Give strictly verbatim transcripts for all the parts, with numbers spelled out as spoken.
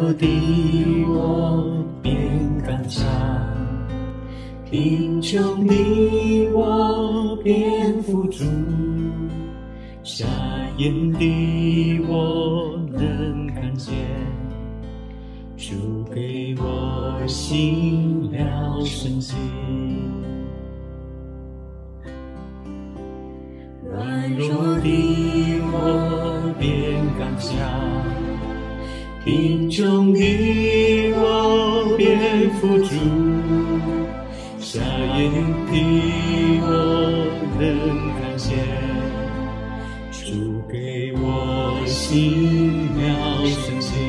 弱的我变刚强，贫穷的我变富足，瞎眼的我能看见，主给我新了生机。软弱的我变刚强，贫穷的我变富足，瞎眼的我能看见，主给我新了生机。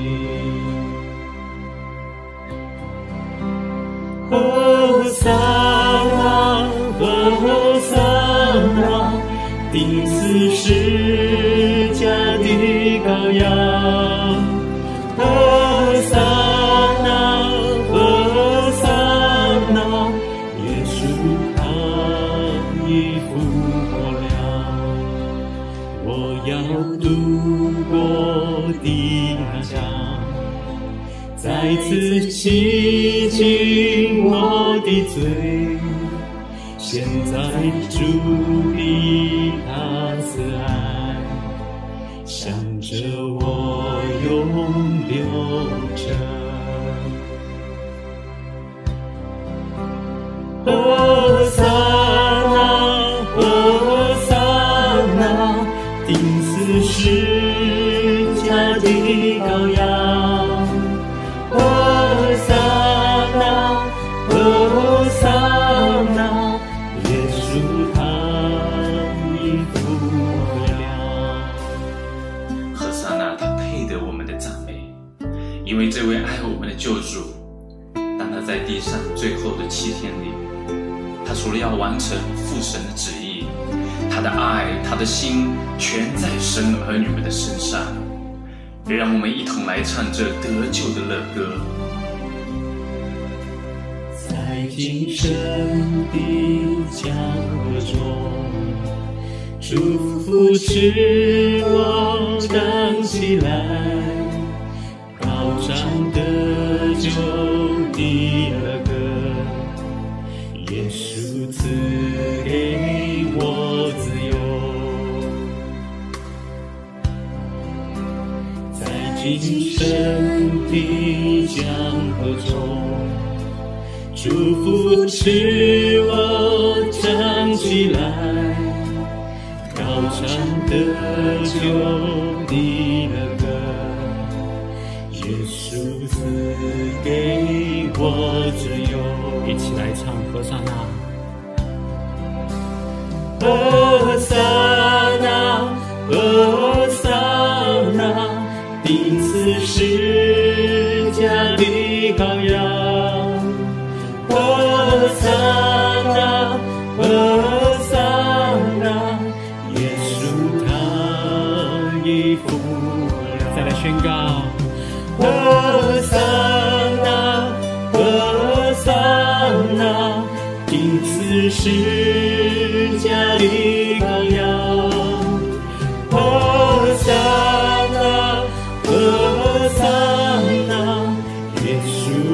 和散那，和散那，钉死十架的羔羊。和散那，和散那，耶稣他已复活了。我要度过的那江，再次洗净我的罪。现在主的大慈爱向着我永流着。和散那，和散那，钉死十架的羔羊。和散那，和散那，耶稣他已复活了。 和散那，他配得我们的赞美，因为这位爱我们的救主，当他在地上最后的七天里，他除了要完成父神的旨意，他的爱，他的心全在神儿女们的身上。让我们一同来唱这得救的乐歌。 在今生的江河中，祝福使我荡起来，高涨得救的乐歌，耶稣赐给我自由。在今生的江河中，祝福使我站起来，高唱得救的乐歌，耶稣赐给我自由。一起来唱和散那，和散那，和散那，钉死十架的羔羊。和散那，和散那，耶稣他已复活了。再来宣告。和散那，和散那，钉死十架的羔羊。和散那，和散那，耶稣